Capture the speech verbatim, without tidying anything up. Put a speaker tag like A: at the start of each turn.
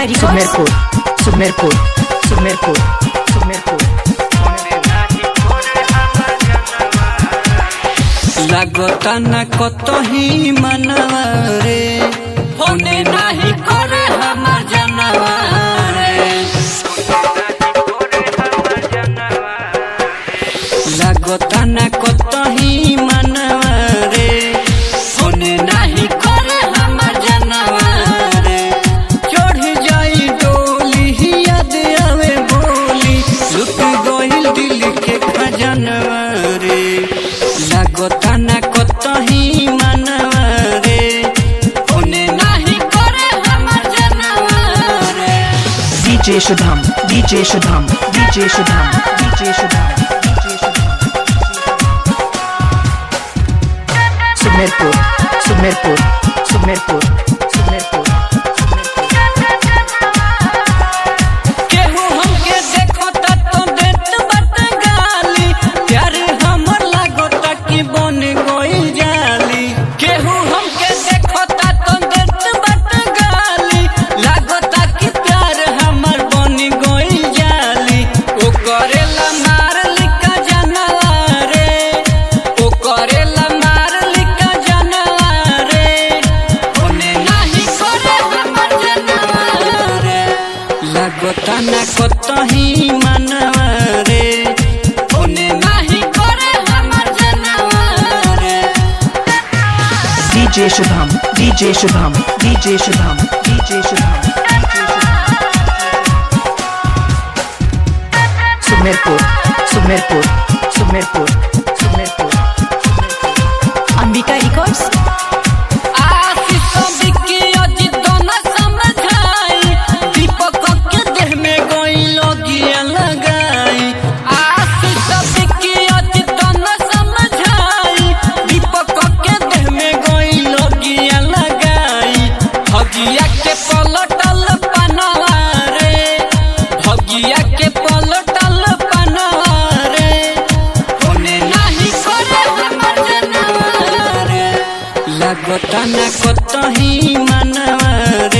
A: सुमेरपुर सुमेरपुर सुमेरपुर सुमेरपुर
B: लागता न कतही मनवा रे होने नाही करे हमर जनवा रे लागता न कतही मनवा रे होने नाही करे हमर जनवा रे चढ़ जाई डोली याद आवे बोली लुट गइल दिल के खजनवा रे लागता न कतही मनवा रे होने नाही करे हमर जनवा रे।
A: DJ Shubham DJ Shubham DJ Shubham DJ Shubham DJ Shubham Sumerpur Sumerpur Sumerpur Sumerpur
B: केहू हमके देखता तो देत बट गाली प्यार हमर लागता कि बन गइल जाली केहू हमके देखता तो देत बट गाली लागता कि प्यार हमर बन गइल जाली ओ करेला मार लिका जनवा रे ओ करेला मार लिका जनवा रे होने नाही करे हमर जनवा रे लागता न कतही मनवा रे होने नाही करे हमर जनवा रे।
A: DJ Shubham DJ Shubham DJ Shubham DJ Shubham Sumerpur Sumerpur Sumerpur Sumerpur Ambika records
B: Ashish Bicky Ajit न समझाई दीपक के देह में गइल गिया लगाई आशीष बिकी अजित न समझाई दीपक के देह में गइल गिया लगाई भगिया के पलटल पनवा रे भगिया के पलटल पनवा रे होने नाही करे हमर जनवा रे लागता न कतही मनवा